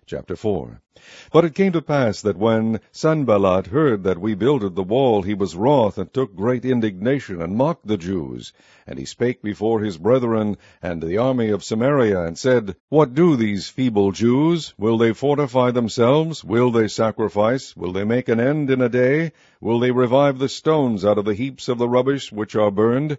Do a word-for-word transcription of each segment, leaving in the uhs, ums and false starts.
Chapter four. But it came to pass that when Sanballat heard that we builded the wall, he was wroth, and took great indignation, and mocked the Jews. And he spake before his brethren and the army of Samaria, and said, What do these feeble Jews? Will they fortify themselves? Will they sacrifice? Will they make an end in a day? Will they revive the stones out of the heaps of the rubbish which are burned?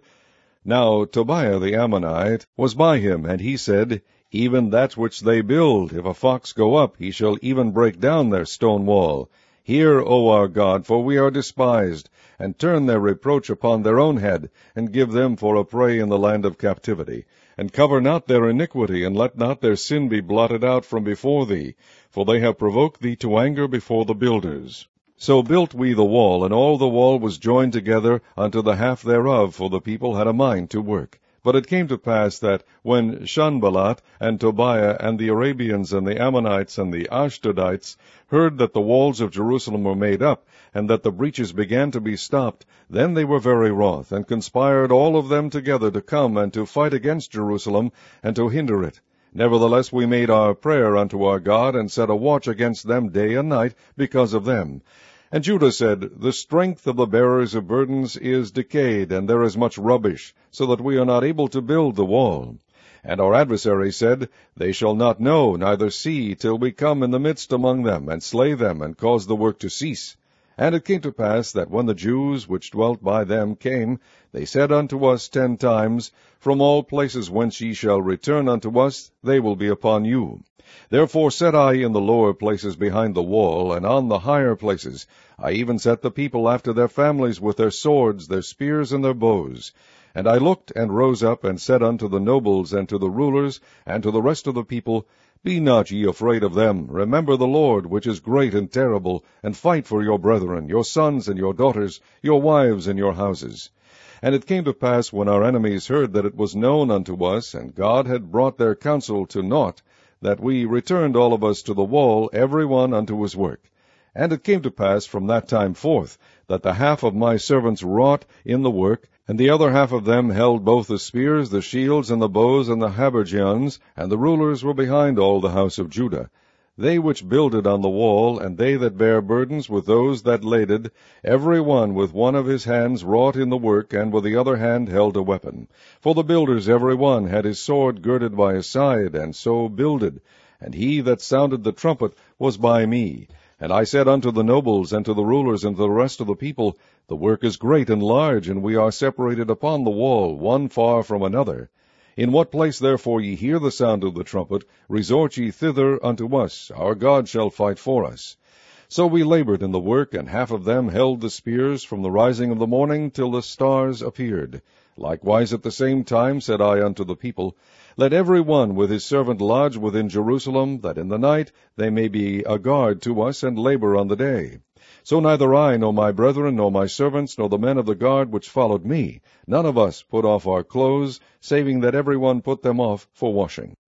Now Tobiah the Ammonite was by him, and he said, Even that which they build, if a fox go up, he shall even break down their stone wall. Hear, O our God, for we are despised, and turn their reproach upon their own head, and give them for a prey in the land of captivity. And cover not their iniquity, and let not their sin be blotted out from before thee, for they have provoked thee to anger before the builders. So built we the wall, and all the wall was joined together unto the half thereof, for the people had a mind to work. But it came to pass that when Sanballat and Tobiah and the Arabians and the Ammonites and the Ashdodites heard that the walls of Jerusalem were made up, and that the breaches began to be stopped, then they were very wroth, and conspired all of them together to come and to fight against Jerusalem, and to hinder it. Nevertheless we made our prayer unto our God, and set a watch against them day and night because of them. And Judah said, The strength of the bearers of burdens is decayed, and there is much rubbish, so that we are not able to build the wall. And our adversaries said, They shall not know, neither see, till we come in the midst among them, and slay them, and cause the work to cease. And it came to pass that when the Jews which dwelt by them came, they said unto us ten times, From all places whence ye shall return unto us, they will be upon you. Therefore set I in the lower places behind the wall, and on the higher places. I even set the people after their families with their swords, their spears, and their bows. And I looked and rose up, and said unto the nobles, and to the rulers, and to the rest of the people, Be not ye afraid of them. Remember the Lord, which is great and terrible, and fight for your brethren, your sons and your daughters, your wives and your houses. And it came to pass, when our enemies heard that it was known unto us, and God had brought their counsel to naught, that we returned all of us to the wall, every one unto his work. And it came to pass from that time forth, that the half of my servants wrought in the work, and the other half of them held both the spears, the shields, and the bows, and the habergeons, and the rulers were behind all the house of Judah. They which builded on the wall, and they that bare burdens with those that laded, every one with one of his hands wrought in the work, and with the other hand held a weapon. For the builders every one had his sword girded by his side, and so builded. And he that sounded the trumpet was by me. And I said unto the nobles, and to the rulers, and to the rest of the people, The work is great and large, and we are separated upon the wall, one far from another. In what place therefore ye hear the sound of the trumpet, resort ye thither unto us. Our God shall fight for us. So we labored in the work, and half of them held the spears from the rising of the morning till the stars appeared. Likewise at the same time said I unto the people, Let every one with his servant lodge within Jerusalem, that in the night they may be a guard to us, and labor on the day. So neither I, nor my brethren, nor my servants, nor the men of the guard which followed me, none of us put off our clothes, saving that every one put them off for washing.